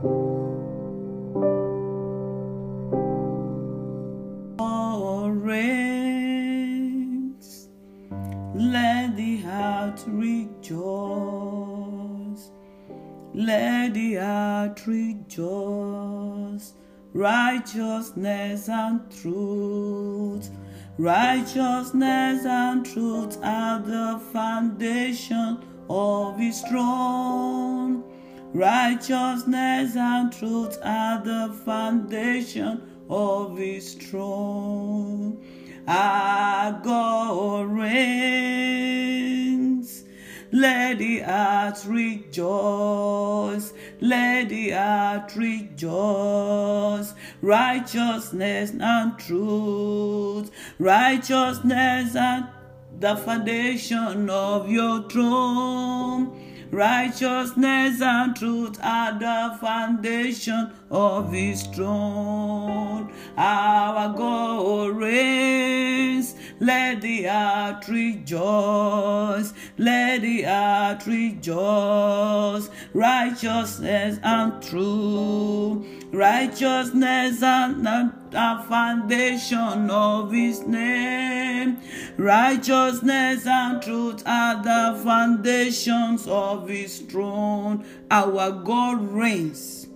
Reigns, let the heart rejoice. Let the heart rejoice. Righteousness and truth. Righteousness and truth are the foundation of his throne. Righteousness and truth are the foundation of his throne. Our God reigns. Let the heart rejoice. Let the heart rejoice. Righteousness and truth. Righteousness and the foundation of your throne. Righteousness and truth are the foundation of his throne. Our God reigns. Let the heart rejoice. Let the heart rejoice. Righteousness and truth. Righteousness and the foundation of his name. Righteousness and truth are the foundations of his throne. Our God reigns.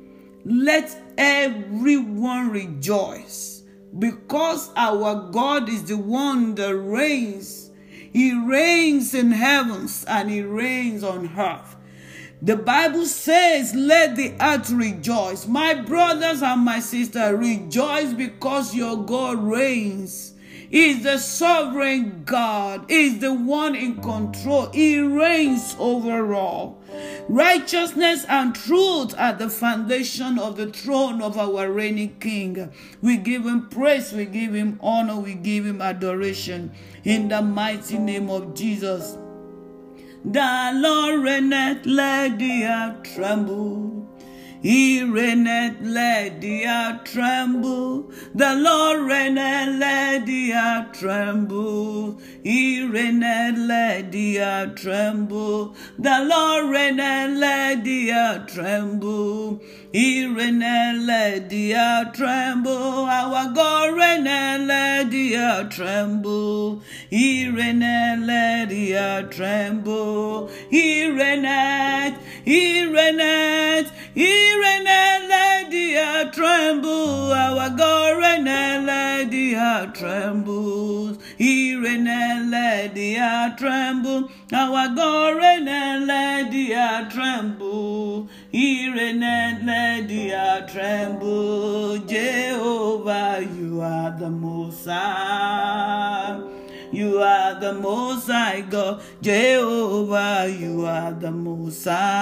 Let everyone rejoice, because our God is the one that reigns. He reigns in heavens and he reigns on earth. The Bible says, let the earth rejoice. My brothers and my sisters, rejoice because your God reigns. He is the sovereign God. He is the one in control. He reigns over all. Righteousness and truth are the foundation of the throne of our reigning King. We give him praise, we give him honor, we give him adoration in the mighty name of Jesus. The Lord reigneth, let the earth tremble. He reigneth, let the earth tremble. The Lord reigneth, let the earth tremble. He reigneth, let the earth tremble. The Lord reigneth, let the earth tremble. He reigneth, let the earth tremble. Our God reigneth, let the earth tremble. He reigneth, let the earth tremble. He reigneth, he reigneth, he reigneth, let the earth tremble. Our God reigneth, let the earth tremble. He reigneth, let the earth tremble. Our God reigneth, let the earth tremble. He reigneth, let the earth tremble. Jehovah, you are the Most High. You are the Most High God. Jehovah, you are the Most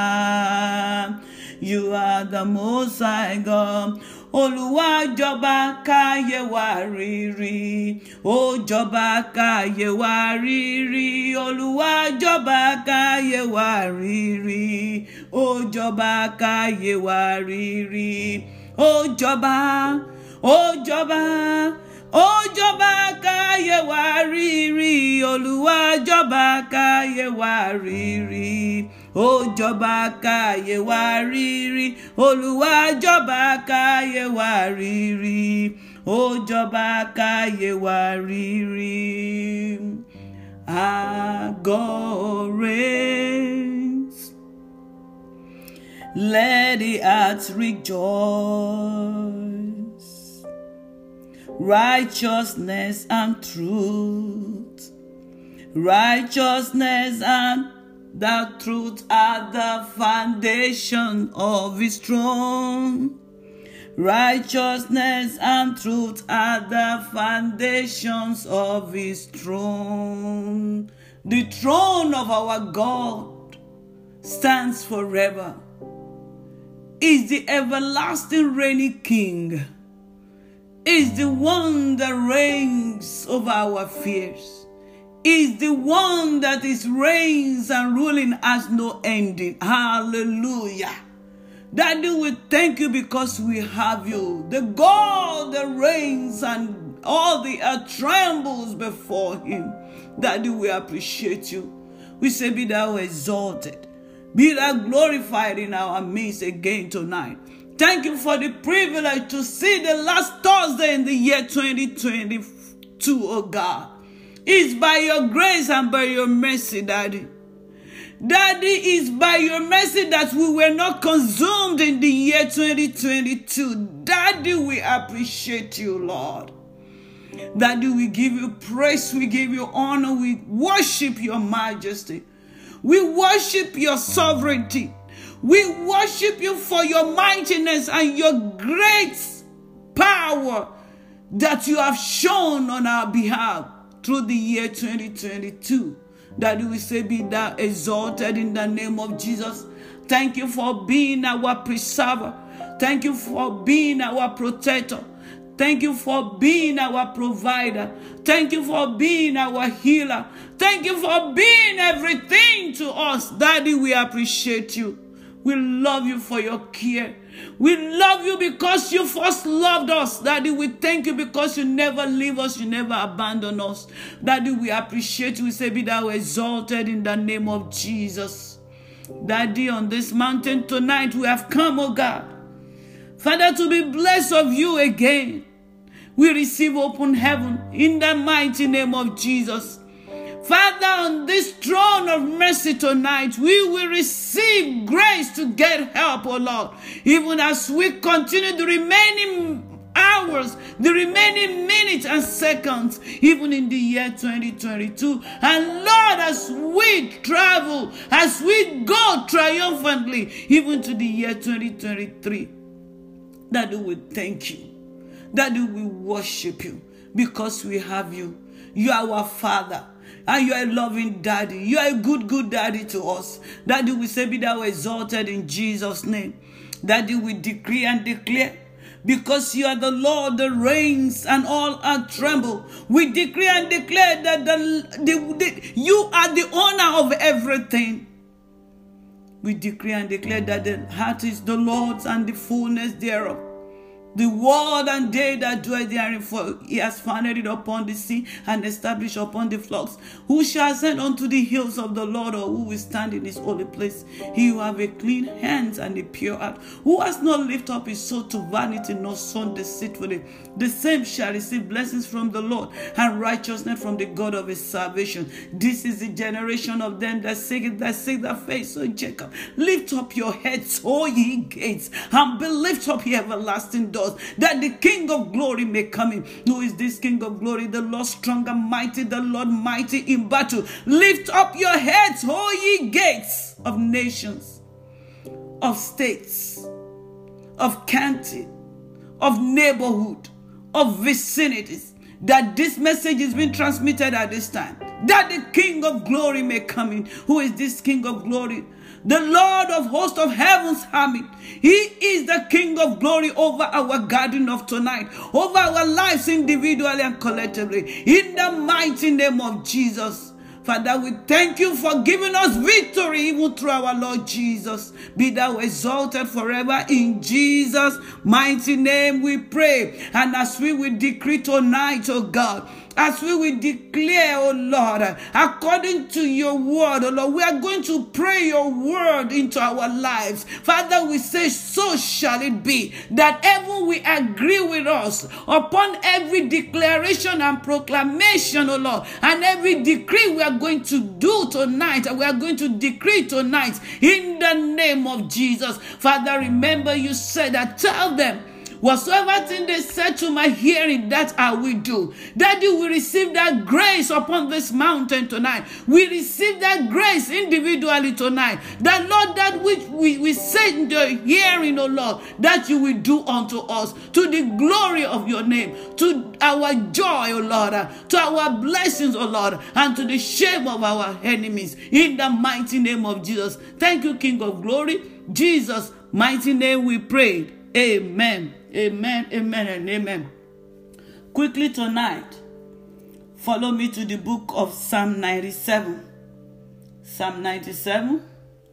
High. You are the Most High God. Olúwa jọba káyé wa rírí. Ó jọba káyé wa rírí. Olúwa jọba káyé wa rírí. Ó jọba káyé wa rírí. Ó jọba, ó jọba. Ó jọba káyé wa rírí. Olúwa jọba káyé wa rírí. Ó jọba káyé wa rírí. Olúwa jọba káyé wa rírí. Ó jọba káyé wa rírí. Our God reigns. Let the earth rejoice. Righteousness and truth. Righteousness and the truth are the foundation of his throne. Righteousness and truth are the foundations of his throne. The throne of our God stands forever. Is the everlasting reigning King. Is the one that reigns over our fears. Is the one that is reigns and ruling has no ending. Hallelujah. Daddy, we thank you because we have you. The God that reigns and all the earth trembles before him. Daddy, we appreciate you. We say, be thou exalted. Be thou glorified in our midst again tonight. Thank you for the privilege to see the last Thursday in the year 2022, oh God. It's by your grace and by your mercy, Daddy. Daddy, it's by your mercy that we were not consumed in the year 2022. Daddy, we appreciate you, Lord. Daddy, we give you praise, we give you honor, we worship your majesty. We worship your sovereignty. We worship you for your mightiness and your great power that you have shown on our behalf through the year 2022. Daddy, we say, be thou exalted in the name of Jesus. Thank you for being our preserver. Thank you for being our protector. Thank you for being our provider. Thank you for being our healer. Thank you for being everything to us. Daddy, we appreciate you. We love you for your care. We love you because you first loved us. Daddy, we thank you because you never leave us. You never abandon us. Daddy, we appreciate you. We say, be thou exalted in the name of Jesus. Daddy, on this mountain tonight, we have come, oh God, Father, to be blessed of you again. We receive open heaven in the mighty name of Jesus. Father, on this throne of mercy tonight, we will receive grace to get help, oh Lord. Even as we continue the remaining hours, the remaining minutes and seconds, even in the year 2022. And Lord, as we travel, as we go triumphantly, even to the year 2023, Daddy, we thank you. Daddy, we worship you because we have you. You are our Father. And you are a loving Daddy. You are a good, good Daddy to us. Daddy, we say, be thou exalted in Jesus' name. Daddy, we decree and declare, because you are the Lord that reigns and all are tremble. We decree and declare that you are the owner of everything. We decree and declare that the heart is the Lord's and the fullness thereof, the world and they that dwell therein, for he has founded it upon the sea and established upon the floods. Who shall ascend unto the hills of the Lord, or who will stand in his holy place? He who have a clean hands and a pure heart, who has not lifted up his soul to vanity, nor sown deceitfully, the same shall receive blessings from the Lord and righteousness from the God of his salvation. This is the generation of them that seek their face. So Jacob, lift up your heads, O ye gates, and be lift up ye everlasting doors, that the King of glory may come in. Who is this King of glory? The Lord strong and mighty, the Lord mighty in battle. Lift up your heads, O ye gates of nations, of states, of county, of neighborhood, of vicinities, that this message is being transmitted at this time, that the King of glory may come in. Who is this King of glory? The Lord of hosts of heaven's army. He is the King of glory over our garden of tonight, over our lives individually and collectively, in the mighty name of Jesus. Father, we thank you for giving us victory even through our Lord Jesus. Be thou exalted forever. In Jesus' mighty name we pray. And as we will decree tonight, oh God, as we will declare, oh Lord, according to your word, oh Lord, we are going to pray your word into our lives. Father, we say, so shall it be, that heaven will agree with us upon every declaration and proclamation, oh Lord, and every decree we are going to do tonight, and we are going to decree tonight in the name of Jesus. Father, remember you said that, tell them, whatsoever thing they said to my hearing, that I will do. Daddy, we receive that grace upon this mountain tonight. We receive that grace individually tonight. That, Lord, that which we said in the hearing, oh Lord, that you will do unto us, to the glory of your name, to our joy, oh Lord, to our blessings, oh Lord, and to the shame of our enemies. In the mighty name of Jesus. Thank you, King of glory. Jesus' mighty name we pray. Amen. Amen, amen, and amen. Quickly tonight, follow me to the book of Psalm 97. Psalm 97,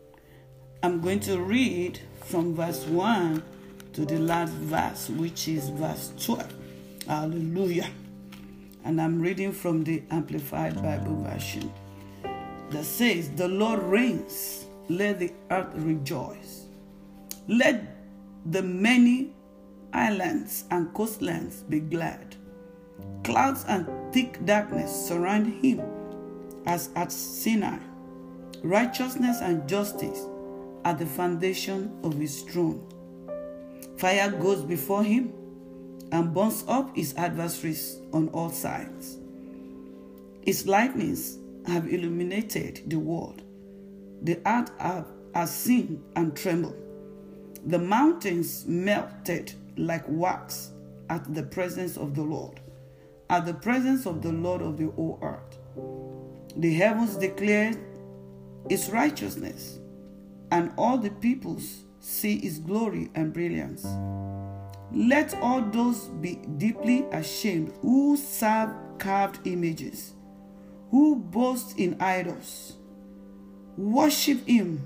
I'm going to read from verse 1 to the last verse, which is verse 12. Hallelujah. And I'm reading from the Amplified Bible version that says, the Lord reigns let the earth rejoice. Let the many islands and coastlands be glad. Clouds and thick darkness surround him as at Sinai. Righteousness and justice are the foundation of his throne. Fire goes before him and burns up his adversaries on all sides. His lightnings have illuminated the world. The earth has seen and trembled. The mountains melted like wax at the presence of the Lord, at the presence of the Lord of the whole earth. The heavens declare his righteousness, and all the peoples see his glory and brilliance. Let all those be deeply ashamed who serve carved images, who boast in idols. Worship him,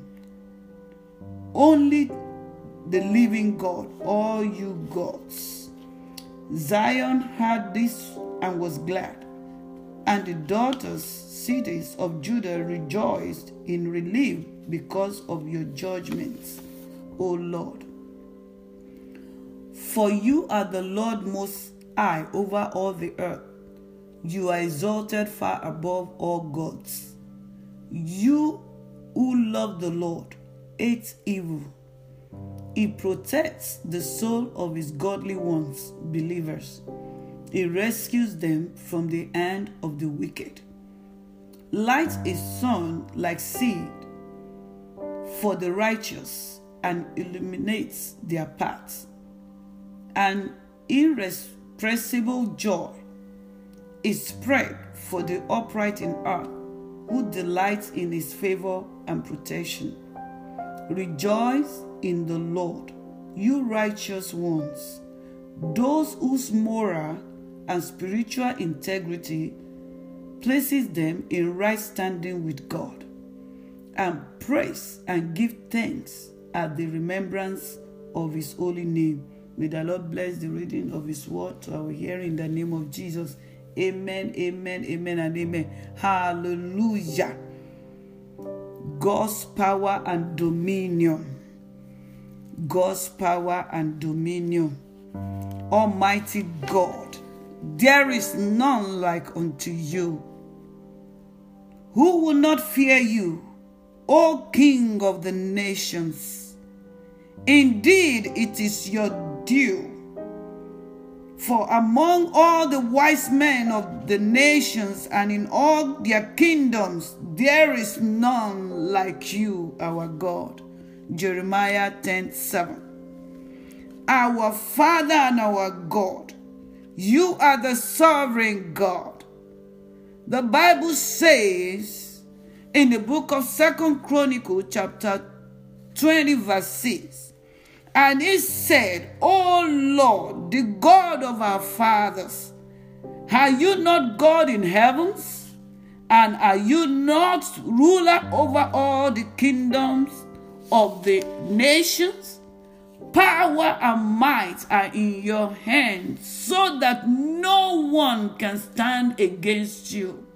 only the living God, all you gods. Zion heard this and was glad, and the cities of Judah rejoiced in relief because of your judgments, O Lord. For you are the Lord most high over all the earth. You are exalted far above all gods. You who love the Lord hate evil. He protects the soul of his godly ones, believers. He rescues them from the hand of the wicked. Light is sown like seed for the righteous and illuminates their paths. An irrepressible joy is spread for the upright in heart, who delights in his favor and protection. Rejoice in the Lord, you righteous ones, those whose moral and spiritual integrity places them in right standing with God, and praise and give thanks at the remembrance of his holy name. May the Lord bless the reading of his word to our hearing in the name of Jesus. Amen, amen, amen, and amen. Hallelujah. God's power and dominion. God's power and dominion. Almighty God, there is none like unto you. Who will not fear you, O King of the nations? Indeed, it is your due. For among all the wise men of the nations and in all their kingdoms, there is none like you, our God. Jeremiah 10:7. Our Father and our God, you are the sovereign God. The Bible says in the book of 2 Chronicles chapter 20 verse 6, and it said, O Lord, the God of our fathers, are you not God in heavens? And are you not ruler over all the kingdoms of the nations? Power and might are in your hands, so that no one can stand against you.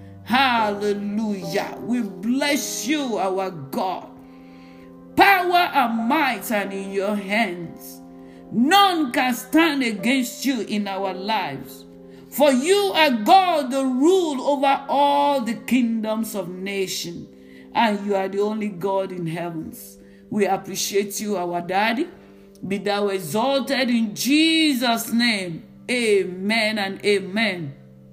Hallelujah. We bless you, our God. Power and might are in your hands. None can stand against you in our lives. For you are God, the rule over all the kingdoms of nations, and you are the only God in heavens. We appreciate you, our Daddy. Be thou exalted in Jesus' name. Amen and amen.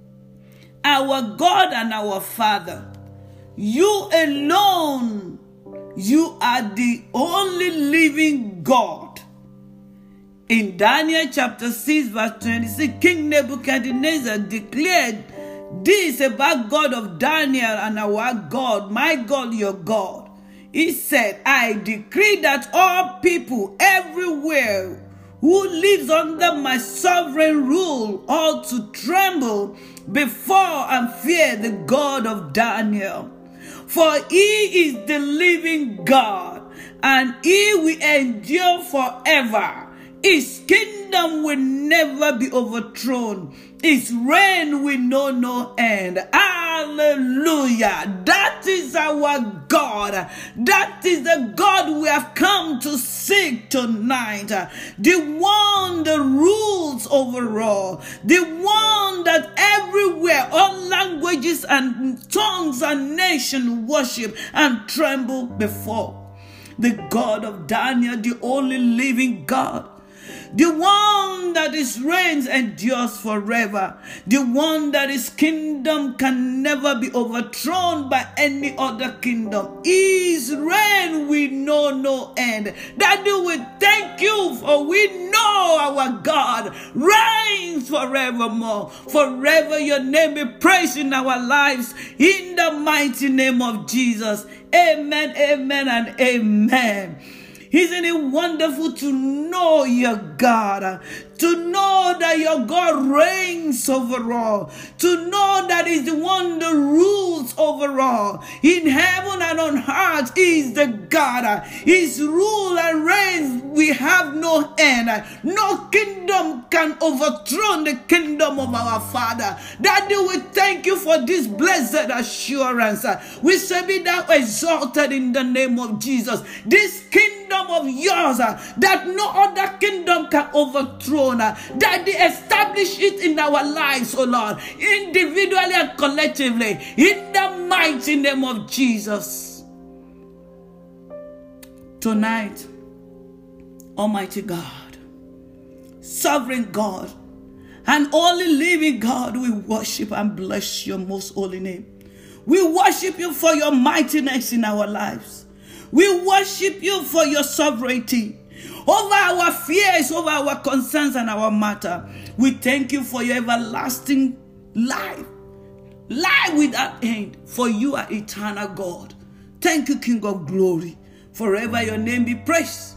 Our God and our Father, you alone, you are the only living God. In Daniel chapter 6 verse 26, King Nebuchadnezzar declared this about God of Daniel and our God, my God, your God. He said, I decree that all people everywhere who lives under my sovereign rule ought to tremble before and fear the God of Daniel. For he is the living God, and he will endure forever. His kingdom will never be overthrown. His reign will know no end. Hallelujah. That is our God. That is the God we have come to seek tonight. The one that rules over all. The one that everywhere, all languages and tongues and nations worship and tremble before. The God of Daniel, the only living God. The one that his reigns endures forever. The one that his kingdom can never be overthrown by any other kingdom. His reign we know no end. Daddy, we thank you for we know our God reigns forevermore. Forever your name be praised in our lives. In the mighty name of Jesus. Amen, amen, and amen. Isn't it wonderful to know your God? To know that your God reigns over all. To know that He's the one that rules over all. In heaven and on earth, He is the God. His rule and reigns, we have no end. No kingdom can overthrow the kingdom of our Father. Daddy, we thank you for this blessed assurance. We say be thou exalted in the name of Jesus. This kingdom of yours that no other kingdom can overthrow. Daddy, establish it in our lives, oh Lord, individually and collectively, in the mighty name of Jesus. Tonight, Almighty God, sovereign God, and only living God, we worship and bless your most holy name. We worship you for your mightiness in our lives. We worship you for your sovereignty over our fears, over our concerns and our matter. We thank you for your everlasting life, life without end, for you are eternal God. Thank you, King of glory. Forever your name be praised.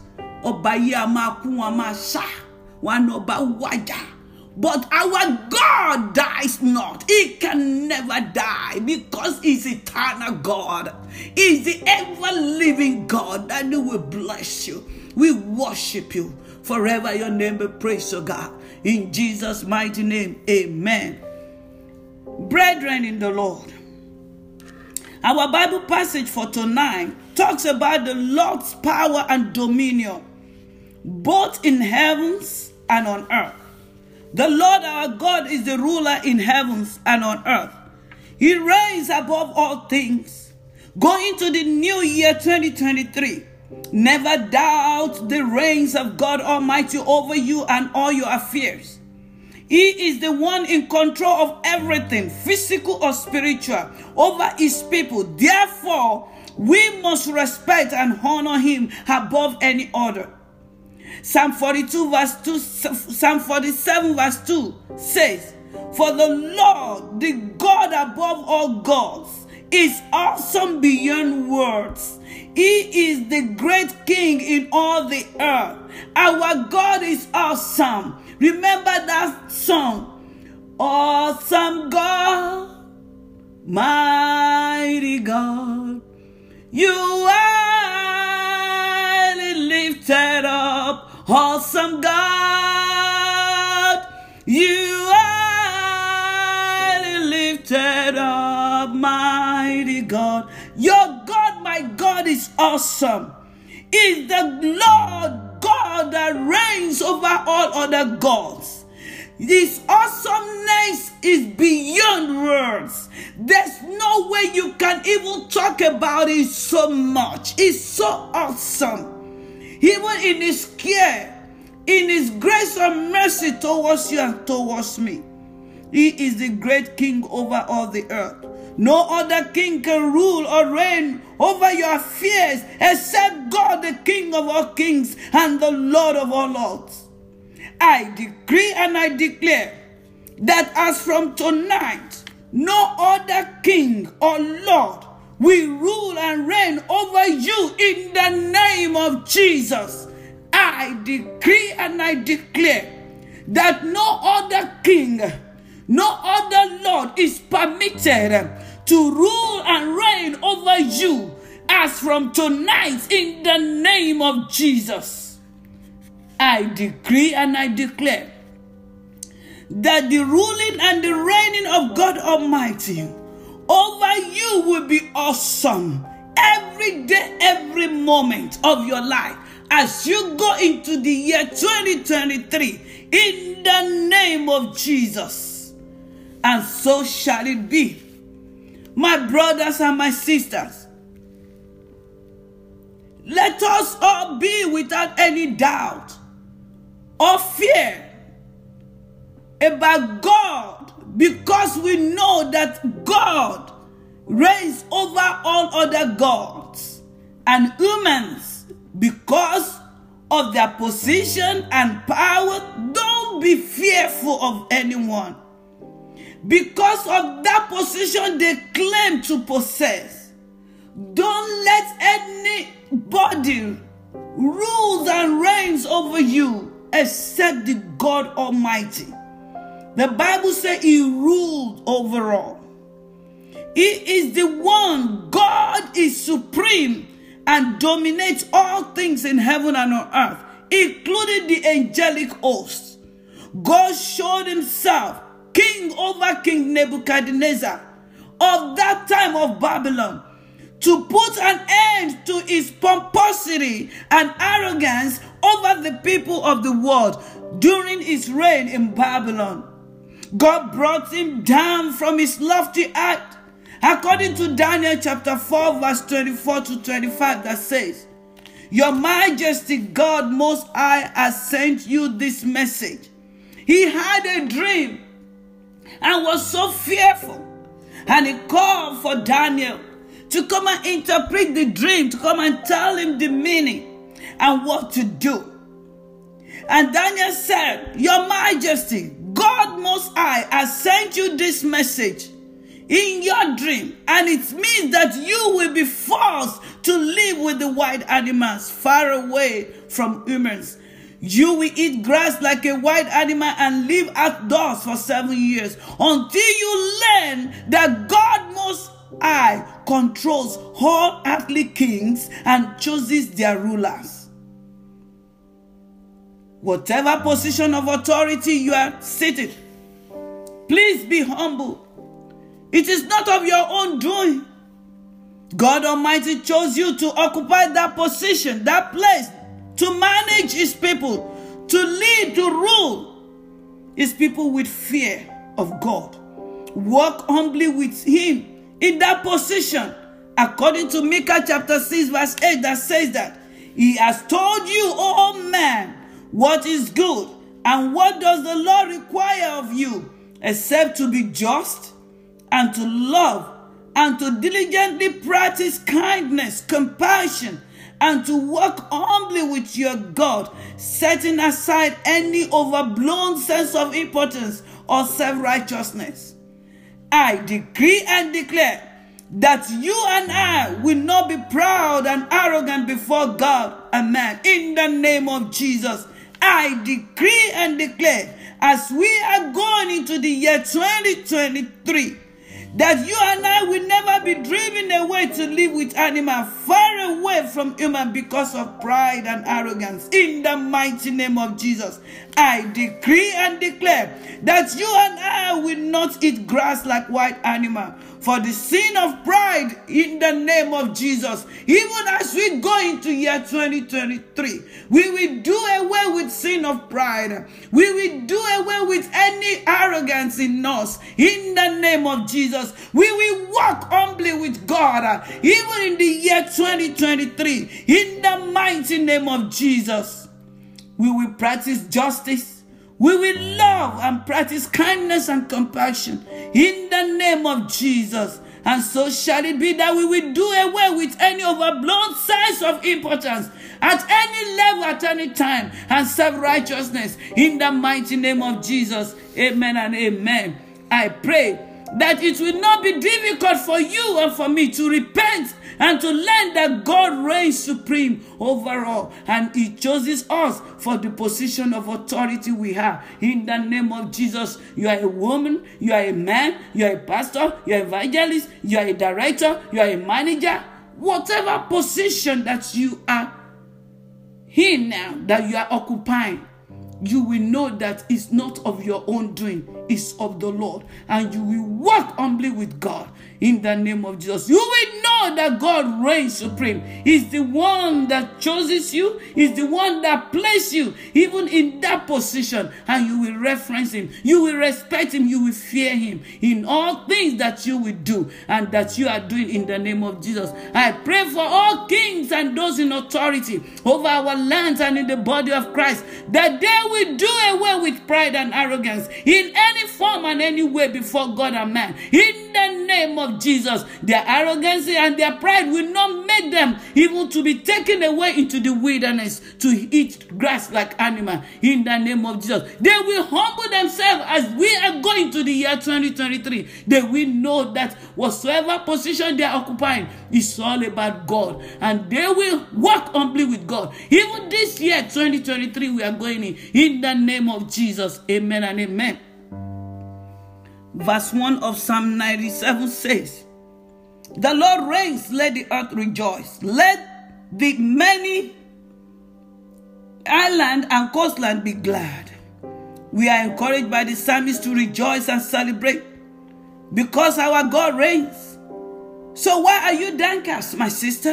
But our God dies not. He can never die because He's eternal God. He's the ever-living God. And we will bless you. We worship you. Forever your name be praised, O God. In Jesus' mighty name, amen. Brethren in the Lord, our Bible passage for tonight talks about the Lord's power and dominion, both in heavens and on earth. The Lord our God is the ruler in heavens and on earth. He reigns above all things. Going into the new year 2023, never doubt the reigns of God Almighty over you and all your affairs. He is the one in control of everything, physical or spiritual, over His people. Therefore, we must respect and honor Him above any other. Psalm 42 verse 2, Psalm 47 verse 2 says, for the Lord, the God above all gods, is awesome beyond words. He is the great King in all the earth. Our God is awesome. Remember that song, awesome God, mighty God, you are lifted up. Awesome God, you are lifted up, mighty God. Your God, my God, is awesome. Is the Lord God that reigns over all other gods. His awesomeness is beyond words. There's no way you can even talk about it so much. It's so awesome. Even in His care, in His grace and mercy towards you and towards me. He is the great King over all the earth. No other king can rule or reign over your affairs except God, the King of all kings and the Lord of all lords. I decree and I declare that as from tonight, no other king or Lord will rule and reign over you in the name of Jesus. I decree and I declare that no other king, no other Lord is permitted to rule and reign over you as from tonight in the name of Jesus. I decree and I declare that the ruling and the reigning of God Almighty over you will be awesome. Every day, every moment of your life, as you go into the year 2023, in the name of Jesus. And so shall it be. My brothers and my sisters, let us all be without any doubt or fear about God, because we know that God reigns over all other gods and humans. Because of their position and power, don't be fearful of anyone. Because of that position they claim to possess, don't let anybody rule and reigns over you except the God Almighty. The Bible says He ruled over all. He is the one. God is supreme and dominates all things in heaven and on earth, including the angelic hosts. God showed Himself king over King Nebuchadnezzar of that time of Babylon, to put an end to his pomposity and arrogance over the people of the world during his reign in Babylon. God brought him down from his lofty height, according to Daniel chapter 4 verse 24 to 25, that says, Your Majesty, God Most High, has sent you this message. He had a dream and was so fearful, and he called for Daniel to come and interpret the dream, to come and tell him the meaning and what to do. And Daniel said, Your Majesty, God Most High has sent you this message in your dream, and it means that you will be forced to live with the wild animals far away from humans. You will eat grass like a wild animal and live outdoors for 7 years until you learn that God Most High controls all earthly kings and chooses their rulers. Whatever position of authority you are seated, please be humble. It is not of your own doing. God Almighty chose you to occupy that position, that place, to manage His people, to lead, to rule His people with fear of God. Walk humbly with Him in that position, according to Micah chapter 6 verse 8, that says that He has told you, O man, what is good, and what does the Lord require of you, except to be just, and to love, and to diligently practice kindness, compassion, and to walk humbly with your God, setting aside any overblown sense of importance or self-righteousness. I decree and declare that you and I will not be proud and arrogant before God and man. In the name of Jesus, I decree and declare, as we are going into the year 2023, that you and I will never be driven away to live with animals, far away from human because of pride and arrogance. In the mighty name of Jesus, I decree and declare that you and I will not eat grass like wild animals for the sin of pride. In the name of Jesus, even as we go into year 2023, we will do away with sin of pride. We will do away with any arrogance in us. In the name of Jesus, we will walk humbly with God, even in the year 2023. In the mighty name of Jesus, we will practice justice. We will love and practice kindness and compassion in the name of Jesus. And so shall it be that we will do away with any overblown sense of importance at any level, at any time, and self-righteousness in the mighty name of Jesus. Amen and amen. I pray that it will not be difficult for you and for me to repent and to learn that God reigns supreme over all, and He chooses us for the position of authority we have. In the name of Jesus, you are a woman, you are a man, you are a pastor, you are an evangelist, you are a director, you are a manager, whatever position that you are in now, that you are occupying. you will know that it's not of your own doing, it's of the Lord. And you will walk humbly with God in the name of Jesus. You will know that God reigns supreme. He's the one that chooses you. He's the one that placed you even in that position. And you will reference him. You will respect him. You will fear him in all things that you will do and that you are doing in the name of Jesus. I pray for all kings and those in authority over our lands and in the body of Christ, that they will do away with pride and arrogance in any form and any way before God and man. In the name of Jesus, their arrogance and their pride will not make them even to be taken away into the wilderness to eat grass like animal. In the name of Jesus, they will humble themselves as we are going to the year 2023. They will know that whatsoever position they are occupying is all about God, and they will walk humbly with God. Even this year 2023 we are going in the name of Jesus. Amen and amen. Verse 1 of Psalm 97 says, the Lord reigns, let the earth rejoice. Let the many island and coastland be glad. We are encouraged by the psalmist to rejoice and celebrate because our God reigns. So why are you downcast, my sister?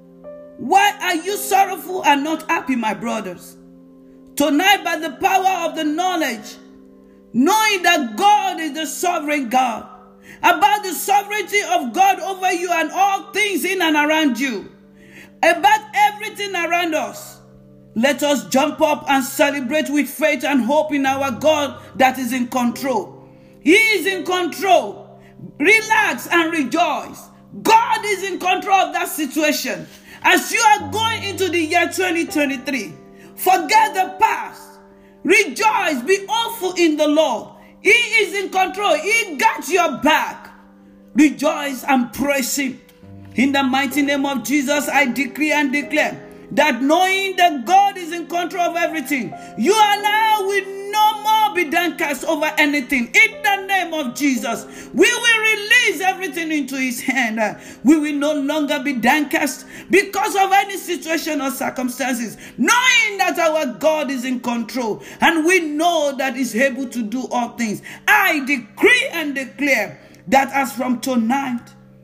Why are you sorrowful and not happy, my brothers? Tonight, by the power of the knowledge, knowing that God is the sovereign God, about the sovereignty of God over you and all things in and around you, about everything around us, let us jump up and celebrate with faith and hope in our God that is in control. He is in control. Relax and rejoice. God is in control of that situation. As you are going into the year 2023, forget the past. Rejoice, be hopeful in the Lord. He is in control. He got your back. Rejoice and praise him. In the mighty name of Jesus, I decree and declare that knowing that God is in control of everything, you and I will no more be downcast over anything. In the name of Jesus, we will release everything into his hand. We will no longer be downcast because of any situation or circumstances, knowing that our God is in control and we know that he's able to do all things. I decree and declare that as from tonight,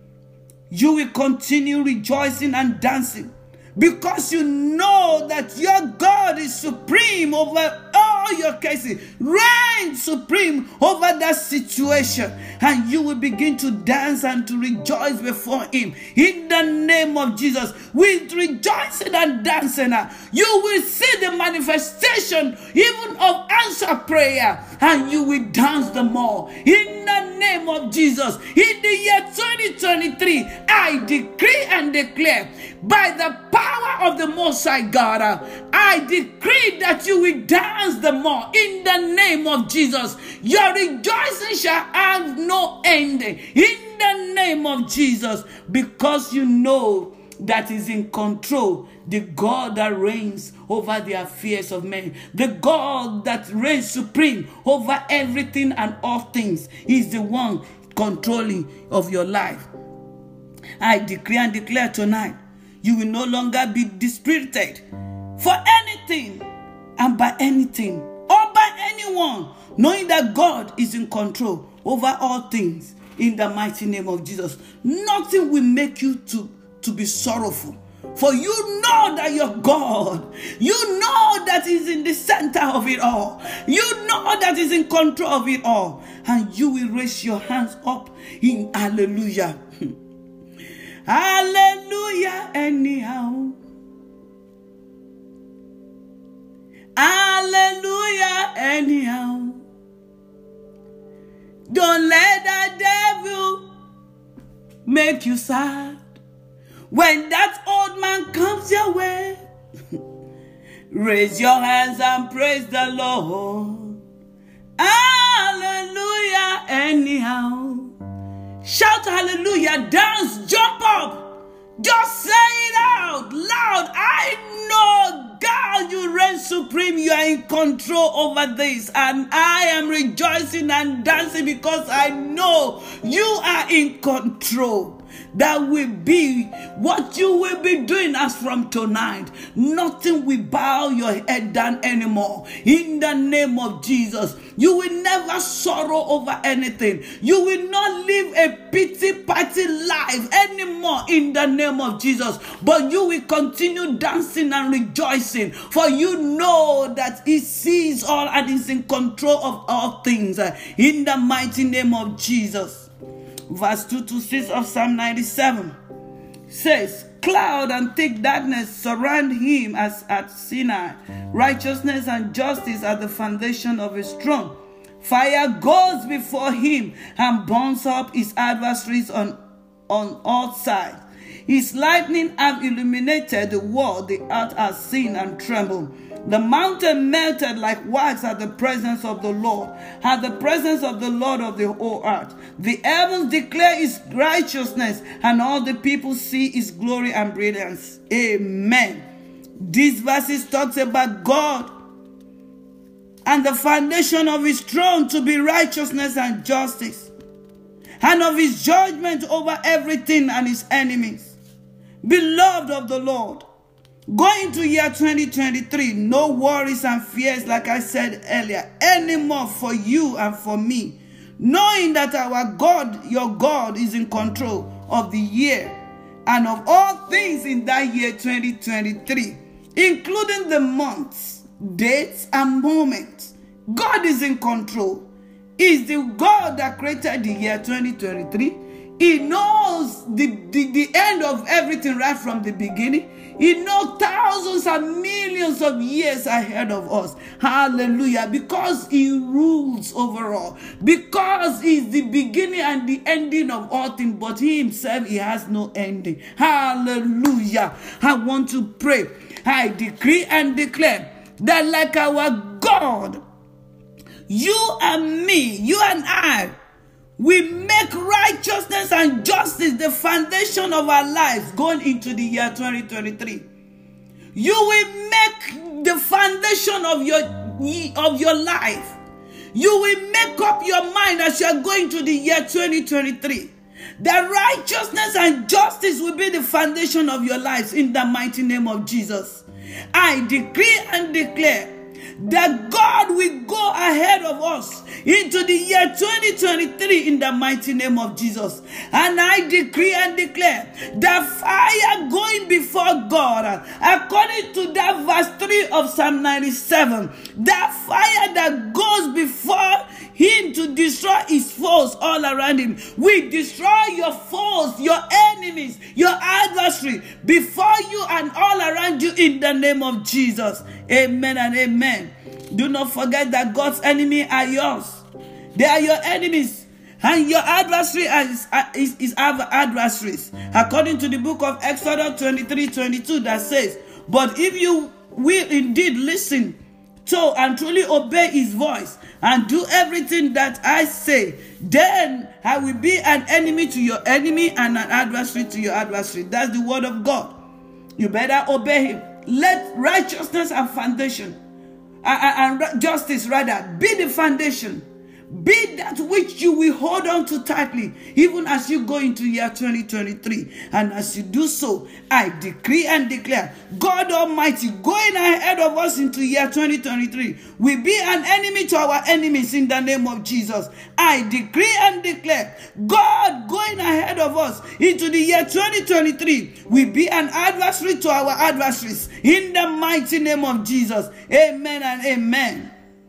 you will continue rejoicing and dancing, because you know that your God is supreme over all your cases, reign supreme over that situation, and you will begin to dance and to rejoice before him. In the name of Jesus, with rejoicing and dancing, you will see the manifestation even of answered prayer, and you will dance the more. In the name of Jesus, in the year 2023, I decree and declare, by the power of the Most High God, I decree that you will dance the more. In the name of Jesus, your rejoicing shall have no end. In the name of Jesus, because you know that is in control, the God that reigns over the affairs of men, the God that reigns supreme over everything and all things, is the one controlling of your life. I decree and declare tonight, you will no longer be dispirited for anything and by anything or by anyone, knowing that God is in control over all things. In the mighty name of Jesus, nothing will make you to be sorrowful, for you know that your God, you know that he's in the center of it all, you know that he's in control of it all, and you will raise your hands up in hallelujah. Hallelujah anyhow. Hallelujah anyhow. Don't let the devil make you sad. When that old man comes your way, raise your hands and praise the Lord. Hallelujah anyhow. Shout hallelujah, dance, jump up, just say it out loud. I know God, you reign supreme, you are in control over this, and I am rejoicing and dancing because I know you are in control. That will be what you will be doing as from tonight. Nothing will bow your head down anymore. In the name of Jesus, you will never sorrow over anything. You will not live a pity-party life anymore in the name of Jesus. But you will continue dancing and rejoicing. For you know that He sees all and is in control of all things. In the mighty name of Jesus. Verse 2-6 of Psalm 97 says, cloud and thick darkness surround him as at Sinai. Righteousness and justice are the foundation of his throne. Fire goes before him and burns up his adversaries on all sides. His lightning have illuminated the world. The earth has seen and trembled. The mountain melted like wax at the presence of the Lord, at the presence of the Lord of the whole earth. The heavens declare His righteousness, and all the people see His glory and brilliance. Amen. These verses talks about God and the foundation of His throne to be righteousness and justice, and of His judgment over everything and His enemies. Beloved of the Lord, going to year 2023, no worries and fears, like I said earlier, anymore for you and for me, knowing that our God, your God, is in control of the year and of all things in that year 2023, including the months, dates, and moments. God is in control. He's the God that created the year 2023. He knows the end of everything right from the beginning. He knows thousands and millions of years ahead of us. Hallelujah. Because He rules over all. Because He's the beginning and the ending of all things. But He Himself, He has no ending. Hallelujah. I want to pray. I decree and declare that like our God, you and me, you and I, we make righteousness and justice the foundation of our lives going into the year 2023. You will make the foundation of your life. You will make up your mind as you are going to the year 2023. That righteousness and justice will be the foundation of your lives in the mighty name of Jesus. I decree and declare that God will go ahead of us into the year 2023 in the mighty name of Jesus. And I decree and declare that fire going before God, according to that verse 3 of Psalm 97, that fire that goes before Him to destroy His foes all around Him. We destroy your foes, your enemies, your adversary before you and all around you in the name of Jesus. Amen and amen. Do not forget that God's enemies are yours. They are your enemies. And your adversary is our adversaries. According to the book of Exodus 23:22 that says, but if you will indeed listen to and truly obey His voice and do everything that I say, then I will be an enemy to your enemy and an adversary to your adversary. That's the word of God. You better obey Him. Let righteousness and foundation and justice rather be the foundation. Be that which you will hold on to tightly, even as you go into year 2023. And as you do so, I decree and declare, God Almighty going ahead of us into year 2023 will be an enemy to our enemies in the name of Jesus. I decree and declare, God going ahead of us into the year 2023 will be an adversary to our adversaries in the mighty name of Jesus. Amen and amen.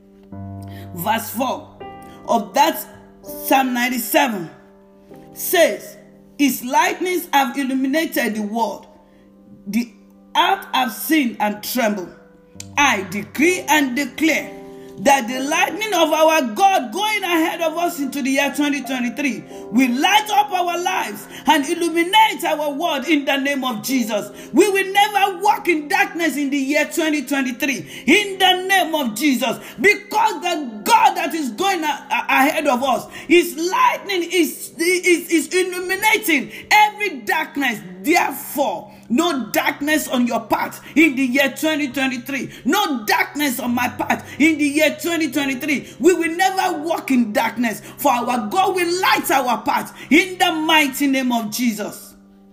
Verse 4 of that Psalm 97 says, His lightnings have illuminated the world. The earth have seen and trembled. I decree and declare that the lightning of our God going ahead of us into the year 2023 will light up our lives and illuminate our world in the name of Jesus. We will never walk in darkness in the year 2023 in the name of Jesus, because the God God that is going ahead of us. His lightning is illuminating every darkness. Therefore, no darkness on your path in the year 2023. No darkness on my path in the year 2023. We will never walk in darkness, for our God will light our path in the mighty name of Jesus.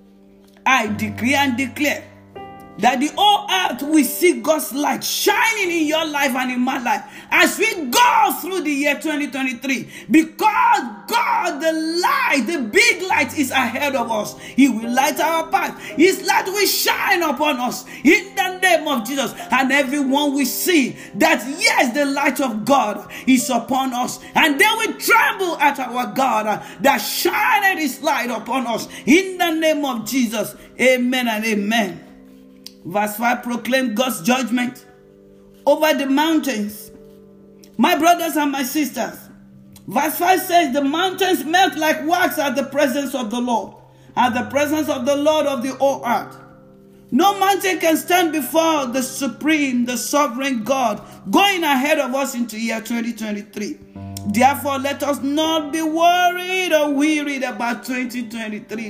I decree and declare that the whole earth will see God's light shining in your life and in my life as we go through the year 2023. Because God, the light, the big light is ahead of us. He will light our path. His light will shine upon us in the name of Jesus. And everyone will see that, yes, the light of God is upon us. And they will tremble at our God that shined his light upon us in the name of Jesus. Amen and amen. Verse 5, proclaim God's judgment over the mountains. My brothers and my sisters, verse 5 says, the mountains melt like wax at the presence of the Lord, at the presence of the Lord of the whole earth. No mountain can stand before the supreme, the sovereign God, going ahead of us into year 2023. Therefore, let us not be worried or wearied about 2023.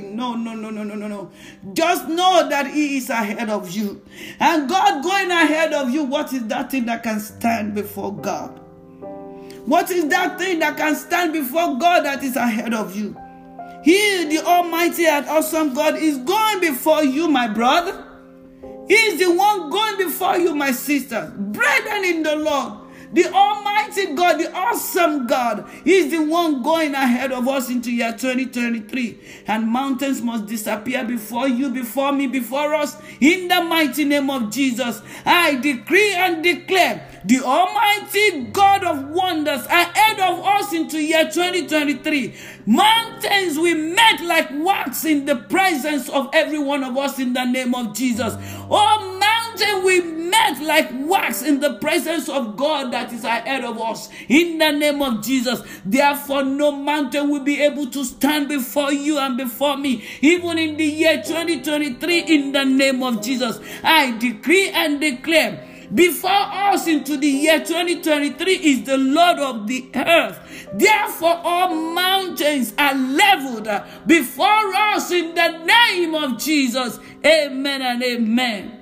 No. Just know that he is ahead of you. And God going ahead of you, what is that thing that can stand before God? What is that thing that can stand before God that is ahead of you? He, the Almighty and awesome God, is going before you, my brother. He is the one going before you, my sister. Brethren in the Lord, the Almighty God, the awesome God, is the one going ahead of us into year 2023. And mountains must disappear before you, before me, before us. In the mighty name of Jesus, I decree and declare the Almighty God of wonders ahead of us into year 2023. Mountains will melt like wax in the presence of every one of us in the name of Jesus. Oh, mountain will melt like wax in the presence of God that is ahead of us in the name of Jesus. Therefore, no mountain will be able to stand before you and before me, even in the year 2023, in the name of Jesus. I decree and declare, before us into the year 2023 is the Lord of the earth. Therefore, all mountains are leveled before us in the name of Jesus. Amen and amen.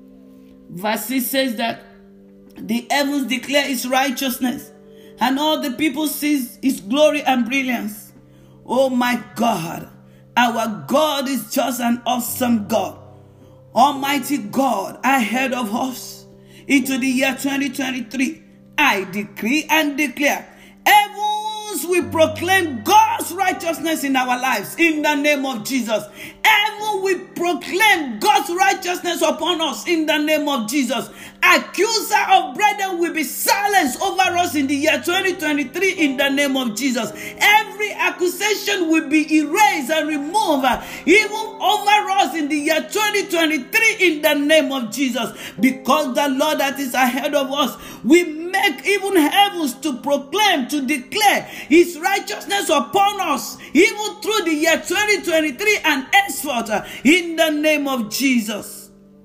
Verse 6 says that the heavens declare his righteousness, and all the people sees his glory and brilliance. Oh my God, our God is just an awesome God. Almighty God ahead of us into the year 2023. I decree and declare, heavens will proclaim God's righteousness in our lives in the name of Jesus. Heaven will proclaim God's righteousness upon us in the name of Jesus. Accuser of brethren will be silenced over us in the year 2023 in the name of Jesus. Every accusation will be erased and removed even over us in the year 2023 in the name of Jesus. Because the Lord that is ahead of us will make even heavens to proclaim, to declare his righteousness upon us even through the year 2023 and henceforth in the name of Jesus.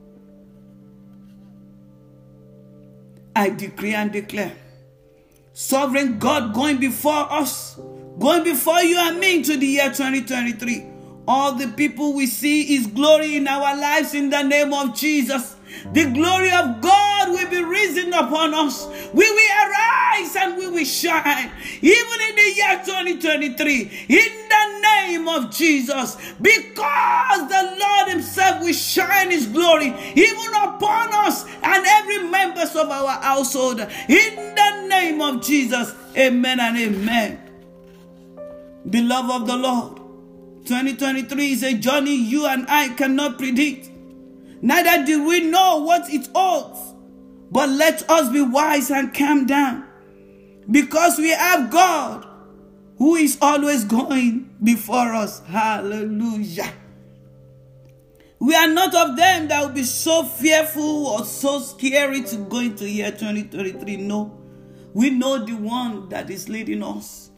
I decree and declare, sovereign God going before us, going before you and me into the year 2023. All the people we see his glory in our lives in the name of Jesus. The glory of God will be risen upon us. We will arise and we will shine. Even in the year 2023. In the name of Jesus. Because the Lord himself will shine his glory even upon us and every members of our household. In the name of Jesus. Amen and amen. Beloved of the Lord, 2023 is a journey you and I cannot predict. Neither do we know what it holds. But let us be wise and calm down. Because we have God who is always going before us. Hallelujah. We are not of them that will be so fearful or so scary to go into year 2023. No. We know the one that is leading us.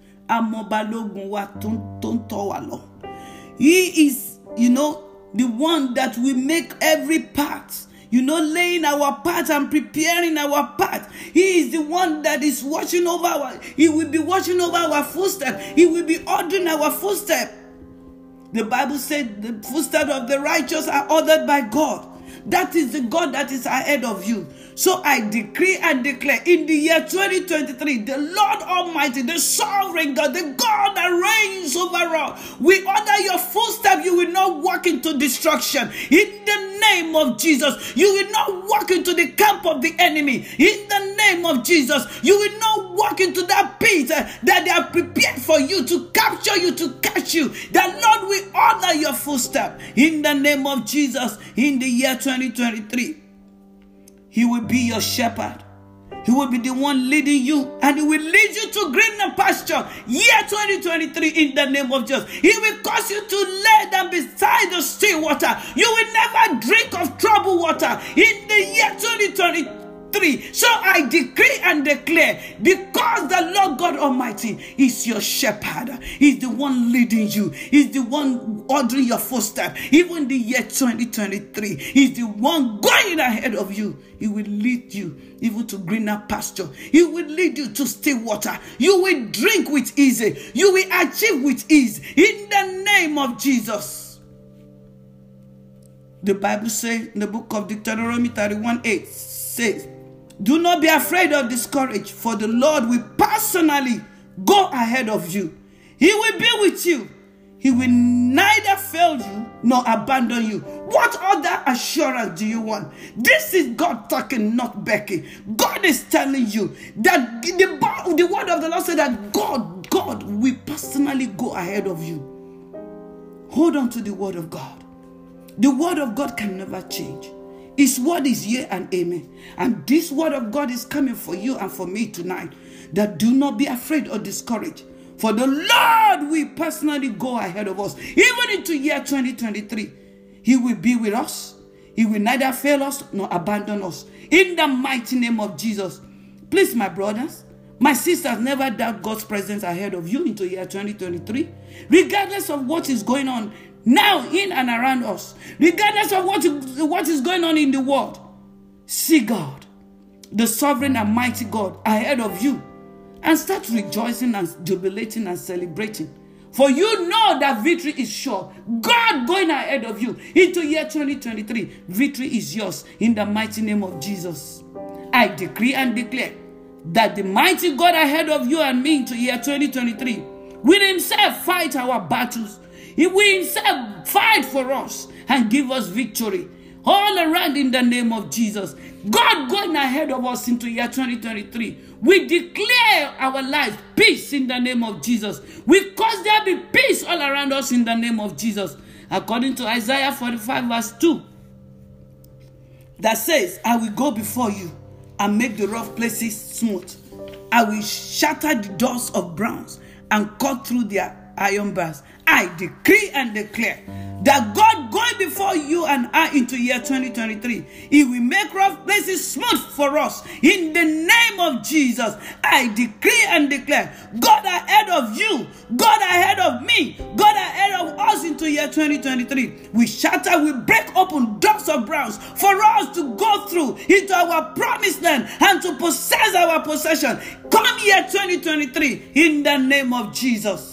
He is, the one that will make every path, laying our path and preparing our path. He is the one that is watching over He will be watching over our footsteps. He will be ordering our footsteps. The Bible said the footsteps of the righteous are ordered by God. That is the God that is ahead of you. So I decree and declare in the year 2023, the Lord Almighty, the sovereign God, the God that reigns over all, we order your footsteps. You will not walk into destruction. In the name of Jesus, you will not walk into the camp of the enemy. In the name of Jesus, you will not walk into that pit that they are prepared for you, to capture you, to catch you. The Lord will order your footsteps. In the name of Jesus, in the year 2023, He will be your shepherd. He will be the one leading you, and He will lead you to greener pasture. Year 2023, in the name of Jesus. He will cause you to lay down beside the still water. You will never drink of troubled water in the year 2023. So I decree and declare, because the Lord God Almighty is your shepherd, He's the one leading you, He's the one ordering your footsteps. Even the year 2023, He's the one going ahead of you. He will lead you even to greener pasture. He will lead you to still water. You will drink with ease. You will achieve with ease. In the name of Jesus. The Bible says in the book of Deuteronomy 31:8 says, do not be afraid or discouraged, for the Lord will personally go ahead of you. He will be with you. He will neither fail you nor abandon you. What other assurance do you want? This is God talking, not Becky. God is telling you that the word of the Lord said that God will personally go ahead of you. Hold on to the word of God. The word of God can never change. His word is yea and amen. And this word of God is coming for you and for me tonight. That do not be afraid or discouraged. For the Lord will personally go ahead of us. Even into year 2023. He will be with us. He will neither fail us nor abandon us. In the mighty name of Jesus. Please, my brothers, my sisters, never doubt God's presence ahead of you into year 2023. Regardless of what is going on now in and around us, regardless of what is going on in the world, see God, the sovereign and mighty God, ahead of you, and start rejoicing and jubilating and celebrating. For you know that victory is sure. God going ahead of you into year 2023. Victory is yours in the mighty name of Jesus. I decree and declare that the mighty God ahead of you and me into year 2023 will Himself fight our battles. He will Himself fight for us and give us victory all around in the name of Jesus. God going ahead of us into year 2023. We declare our lives peace in the name of Jesus. We cause there be peace all around us in the name of Jesus. According to Isaiah 45 verse 2. That says, I will go before you and make the rough places smooth. I will shatter the doors of bronze and cut through their iron bars. I decree and declare that God going before you and I into year 2023, He will make rough places smooth for us. In the name of Jesus, I decree and declare God ahead of you, God ahead of me, God ahead of us into year 2023. We shatter, we break open doors of bronze for us to go through into our promised land and to possess our possession. Come year 2023 in the name of Jesus.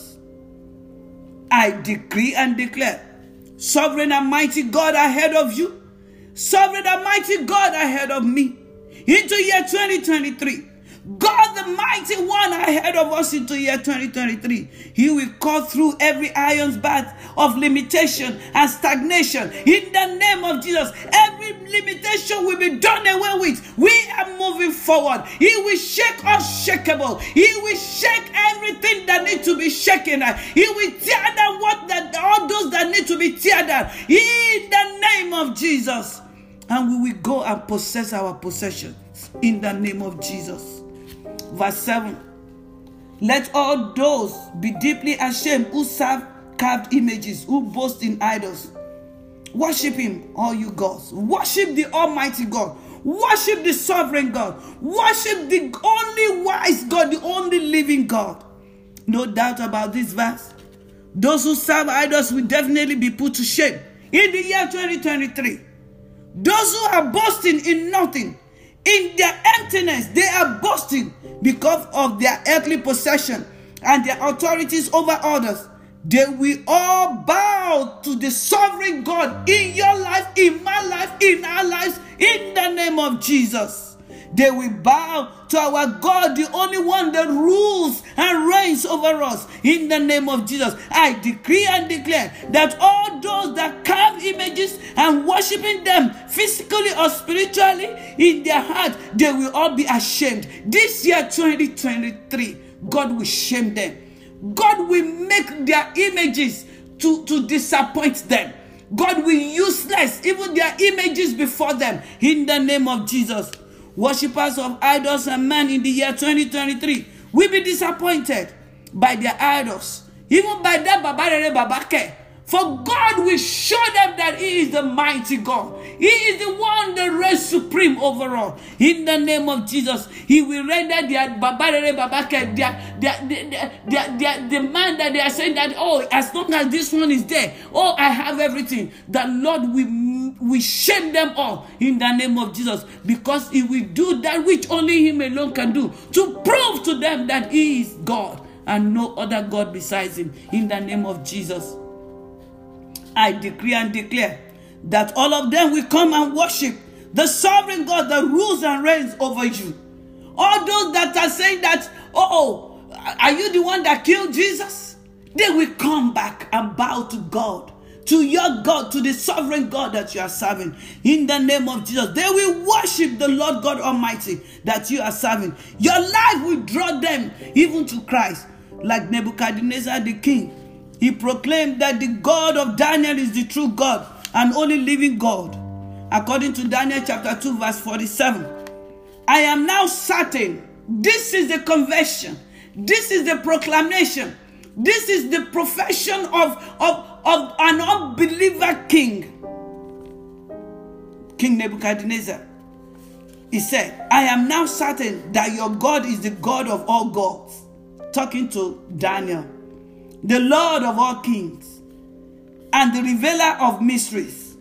I decree and declare sovereign and mighty God ahead of you, sovereign and mighty God ahead of me into year 2023. God the mighty one ahead of us into year 2023. He will cut through every iron bar of limitation and stagnation. In the name of Jesus, every limitation will be done away with. We are moving forward. He will shake us shakeable. He will shake everything that needs to be shaken. He will tear down all those that need to be teared down. In the name of Jesus. And we will go and possess our possessions. In the name of Jesus. Verse 7. Let all those be deeply ashamed who serve carved images, who boast in idols. Worship Him, all you gods. Worship the Almighty God. Worship the sovereign God. Worship the only wise God, the only living God. No doubt about this verse. Those who serve idols will definitely be put to shame in the year 2023. Those who are boasting in nothing, in their emptiness, they are boasting because of their earthly possession and their authorities over others. They will all bow to the sovereign God in your life, in my life, in our lives, in the name of Jesus. They will bow to our God, the only one that rules and reigns over us, in the name of Jesus. I decree and declare that all those that carve images and worshiping them physically or spiritually in their heart, they will all be ashamed. This year 2023, God will shame them. God will make their images to disappoint them. God will useless even their images before them, in the name of Jesus. Worshippers of idols and men in the year 2023 will be disappointed by their idols, even by that Babarere Babake. For God will show them that He is the mighty God. He is the one that reigns supreme over all. In the name of Jesus, He will render their Babarere Babake, the man that they are saying that, oh, as long as this one is there, oh, I have everything. The Lord will shame them all in the name of Jesus, because He will do that which only Him alone can do, to prove to them that He is God and no other God besides Him, in the name of Jesus. I decree and declare that all of them will come and worship the sovereign God that rules and reigns over you. All those that are saying that, oh, are you the one that killed Jesus? They will come back and bow to God, to your God, to the sovereign God that you are serving. In the name of Jesus, they will worship the Lord God Almighty that you are serving. Your life will draw them even to Christ. Like Nebuchadnezzar the king, he proclaimed that the God of Daniel is the true God and only living God. According to Daniel chapter 2 verse 47. I am now certain. This is the conversion. This is the proclamation. This is the profession of an unbeliever king. King Nebuchadnezzar. He said, I am now certain that your God is the God of all gods. Talking to Daniel. The Lord of all kings, and the revealer of mysteries.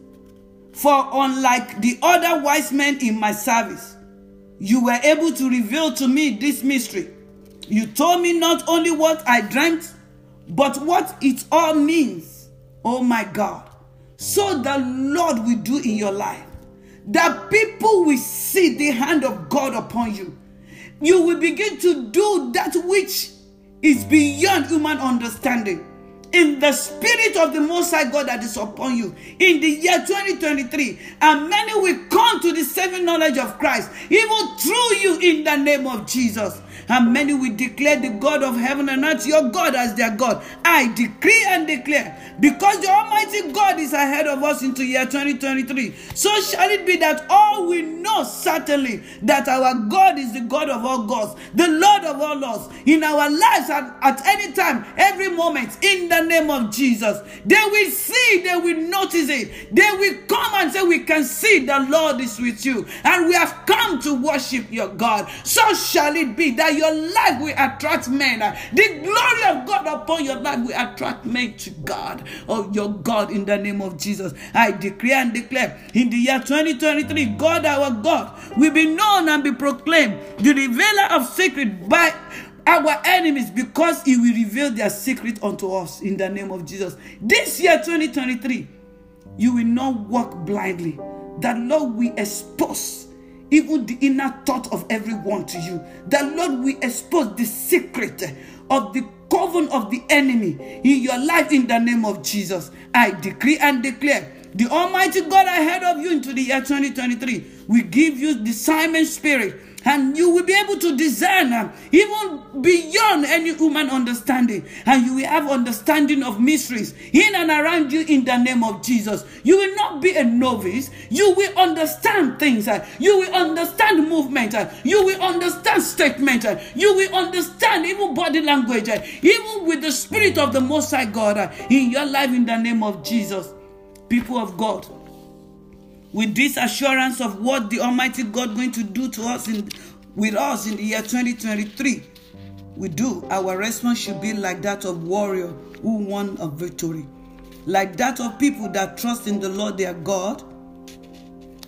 For unlike the other wise men in my service, you were able to reveal to me this mystery. You told me not only what I dreamt, but what it all means. Oh my God. So the Lord will do in your life, that people will see the hand of God upon you. You will begin to do that which is beyond human understanding. In the spirit of the Most High God that is upon you in the year 2023, and many will come to the saving knowledge of Christ even through you, in the name of Jesus. And many will declare the God of heaven and earth your God as their God. I decree and declare, because the Almighty God is ahead of us into year 2023, so shall it be that all will know certainly that our God is the God of all gods, the Lord of all lords, in our lives at any time, every moment, in the name of Jesus. They will see, they will notice it. They will come and say, we can see the Lord is with you, and we have come to worship your God. So shall it be that your life will attract men. The glory of God upon your life will attract men to God, or your God, in the name of Jesus. I decree and declare, in the year 2023, God, our God, will be known and be proclaimed the revealer of secret by our enemies, because He will reveal their secret unto us, in the name of Jesus. This year 2023, you will not walk blindly. That Lord will expose even the inner thought of everyone to you. That Lord will expose the secret of the coven of the enemy in your life, in the name of Jesus. I decree and declare, the Almighty God ahead of you into the year 2023 will give you discernment spirit, and you will be able to discern even beyond any human understanding. And you will have understanding of mysteries in and around you, in the name of Jesus. You will not be a novice. You will understand things. You will understand movement. You will understand statement. You will understand even body language. Even with the Spirit of the Most High God in your life, in the name of Jesus. People of God, with this assurance of what the Almighty God going to do to us with us in the year 2023, we do. Our response should be like that of warrior who won a victory, like that of people that trust in the Lord their God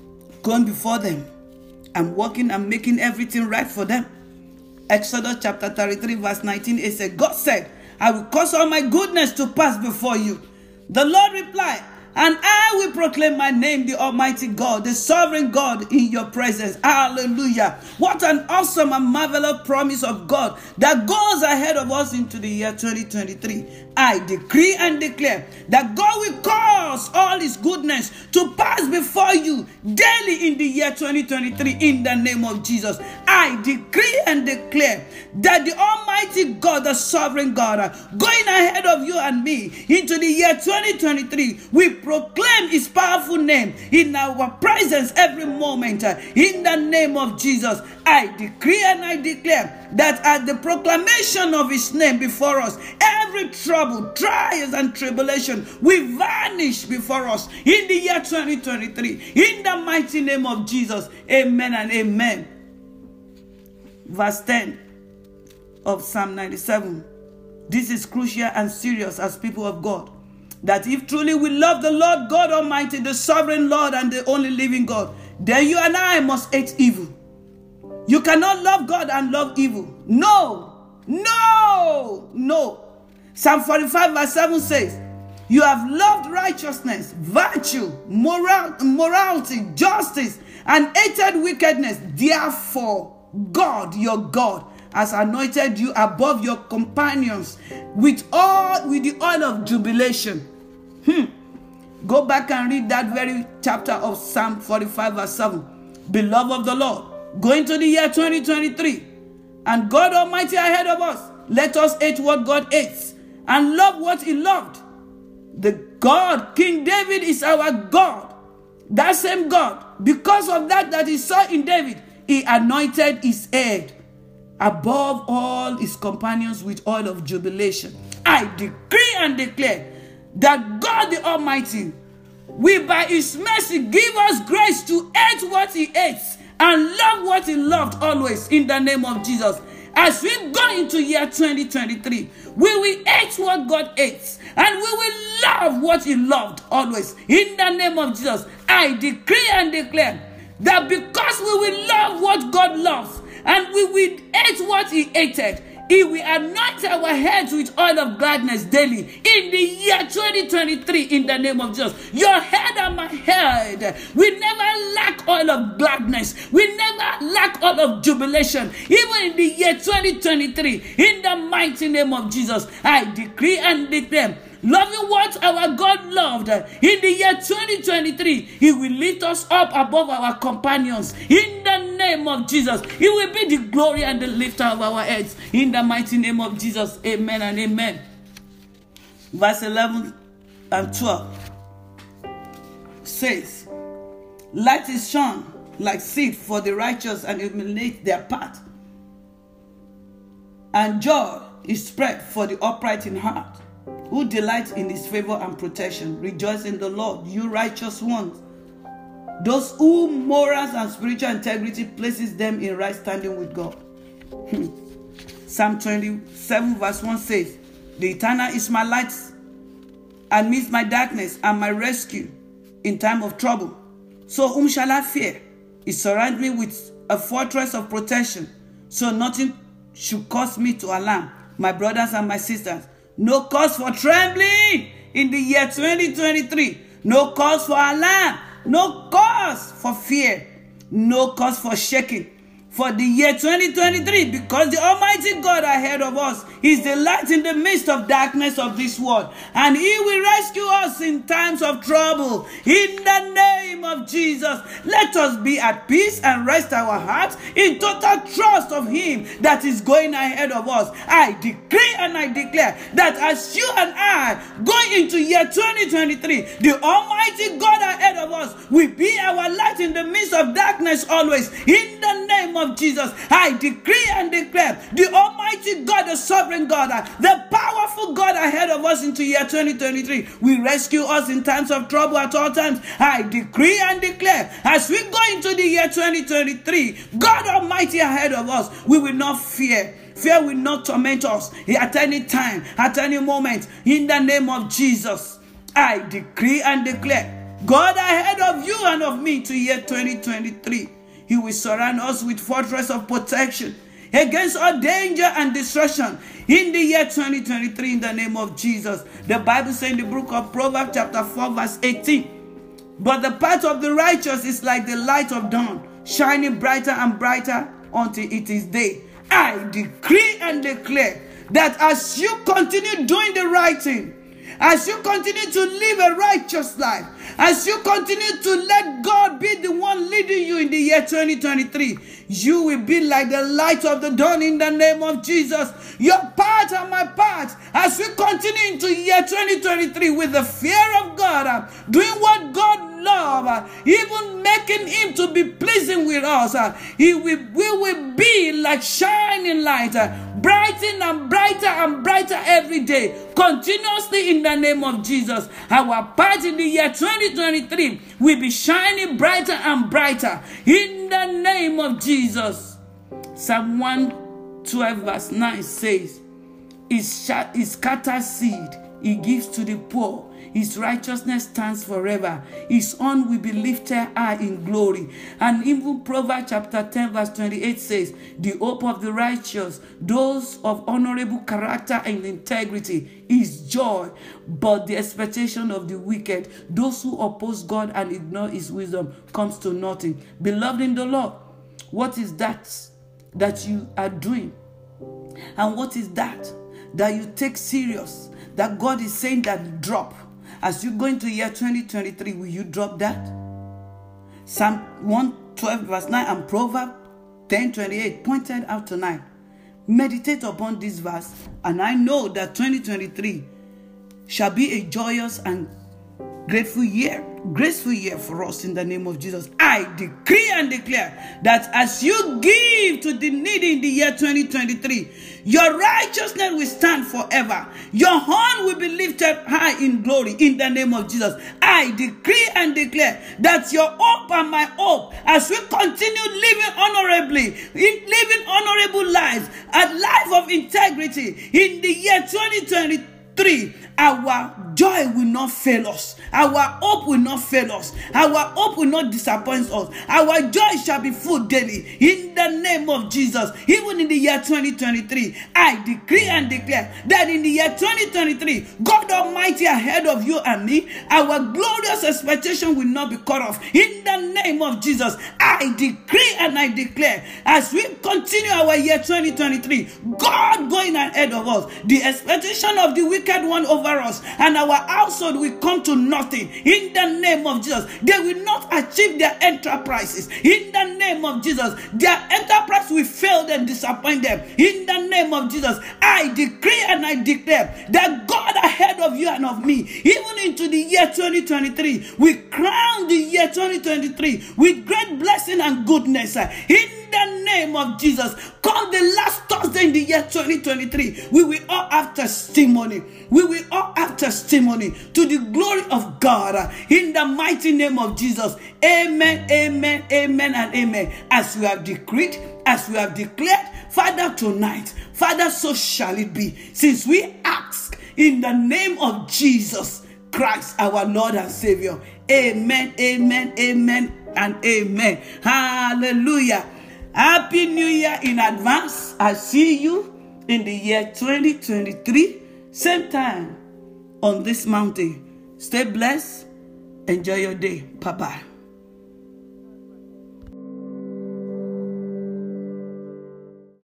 going before them and working and making everything right for them. Exodus chapter 33 verse 19, it said, God said, I will cause all my goodness to pass before you. The Lord replied, and I will proclaim my name, the Almighty God, the sovereign God, in your presence. Hallelujah. What an awesome and marvelous promise of God that goes ahead of us into the year 2023. I decree and declare that God will cause all his goodness to pass before you daily in the year 2023 in the name of Jesus. I decree and declare that the Almighty God, the sovereign God, going ahead of you and me into the year 2023, we proclaim his powerful name in our presence every moment in the name of Jesus. I decree and I declare that at the proclamation of his name before us, every trouble, trials and tribulation will vanish before us in the year 2023 in the mighty name of Jesus. Amen and amen. Verse 10 of Psalm 97. This is crucial and serious as people of God, that if truly we love the Lord God Almighty, the sovereign Lord and the only living God, then you and I must hate evil. You cannot love God and love evil. No, no, no. Psalm 45 verse 7 says, you have loved righteousness, virtue, morality, justice, and hated wickedness. Therefore, God, your God, has anointed you above your companions with the oil of jubilation. Go back and read that very chapter of Psalm 45 verse 7. Beloved of the Lord, go into the year 2023, and God Almighty ahead of us. Let us hate what God hates and love what he loved. The God, King David, is our God. That same God, because of that he saw in David, he anointed his head above all his companions with oil of jubilation. I decree and declare that God the Almighty will by his mercy give us grace to hate what he hates and love what he loved always in the name of Jesus. As we go into year 2023, we will hate what God hates and we will love what he loved always in the name of Jesus. I decree and declare that because we will love what God loves and we will hate what he hated, he will anoint our heads with oil of gladness daily in the year 2023 in the name of Jesus. Your head and my head will never lack oil of gladness. We never lack oil of jubilation. Even in the year 2023, in the mighty name of Jesus, I decree and declare, loving what our God loved in the year 2023, he will lift us up above our companions in the name of Jesus. He will be the glory and the lifter of our heads in the mighty name of Jesus. Amen and amen. Verse 11 and 12 says, light is shone like seed for the righteous and illuminate their path, and joy is spread for the upright in heart, who delight in his favor and protection. Rejoice in the Lord, you righteous ones. Those who morals and spiritual integrity places them in right standing with God. Psalm 27 verse 1 says, the Eternal is my light and meets my darkness and my rescue in time of trouble. So whom shall I fear? He surrounds me with a fortress of protection, so nothing should cause me to alarm. My brothers and my sisters, no cause for trembling in the year 2023. No cause for alarm. No cause for fear. No cause for shaking. For the year 2023, because the Almighty God ahead of us is the light in the midst of darkness of this world, and he will rescue us in times of trouble. In the name of Jesus, let us be at peace and rest our hearts in total trust of him that is going ahead of us. I decree and I declare that as you and I go into year 2023, the Almighty God ahead of us will be our light in the midst of darkness always. In the name of Jesus, I decree and declare the Almighty God, the sovereign God, the powerful God ahead of us into year 2023 will rescue us in times of trouble at all times. I decree and declare as we go into the year 2023, God Almighty ahead of us, we will not fear. Fear will not torment us at any time, at any moment. In the name of Jesus, I decree and declare God ahead of you and of me to year 2023. He will surround us with fortress of protection against all danger and destruction in the year 2023 in the name of Jesus. The Bible says in the book of Proverbs chapter 4 verse 18, but the path of the righteous is like the light of dawn, shining brighter and brighter until it is day. I decree and declare that as you continue doing the right thing, as you continue to live a righteous life, as you continue to let God be the one leading you in the year 2023, you will be like the light of the dawn in the name of Jesus. Your part and my part, as we continue into year 2023 with the fear of God, doing what God loves, even making Him to be pleasing with us, we will be like shining light, brighten and brighter every day, continuously in the name of Jesus. Our part in the year 2023 will be shining brighter and brighter in the name of Jesus. Psalm 112 verse 9 says, He scatters seed, He gives to the poor. His righteousness stands forever. His horn will be lifted high in glory. And even Proverbs chapter 10 verse 28 says, the hope of the righteous, those of honorable character and integrity, is joy. But the expectation of the wicked, those who oppose God and ignore His wisdom, comes to nothing. Beloved in the Lord, what is that you are doing? And what is that you take serious, that God is saying that drop? As you go into year 2023, will you drop that? Psalm 112 verse 9 and Proverbs 10:28 pointed out tonight. Meditate upon this verse, and I know that 2023 shall be a joyous and graceful year for us in the name of Jesus. I decree and declare that as you give to the needy in the year 2023, your righteousness will stand forever. Your horn will be lifted high in glory in the name of Jesus. I decree and declare that your hope and my hope, as we continue living honorably, living honorable lives, a life of integrity in the year 2023, our joy will not fail us. Our hope will not fail us. Our hope will not disappoint us. Our joy shall be full daily in the name of Jesus. Even in the year 2023, I decree and declare that in the year 2023, God Almighty ahead of you and me, our glorious expectation will not be cut off. In the name of Jesus, I decree and I declare, as we continue our year 2023, God going ahead of us, the expectation of the wicked one over us and our household will come to nothing in the name of Jesus. They will not achieve their enterprises in the name of Jesus. Their enterprise will fail and disappoint them in the name of Jesus. I decree and I declare that God ahead of you and of me, even into the year 2023, we crown the year 2023 with great blessing and goodness in the name of Jesus. Come the last Thursday in the year 2023, we will all have testimony. We will all have testimony to the glory of God in the mighty name of Jesus. Amen, amen, amen, and amen. As we have decreed, as we have declared, Father, tonight, Father, so shall it be. Since we ask in the name of Jesus Christ, our Lord and Savior. Amen, amen, amen, and amen. Hallelujah. Happy New Year in advance. I see you in the year 2023. Same time on this mountain. Stay blessed. Enjoy your day. Bye-bye.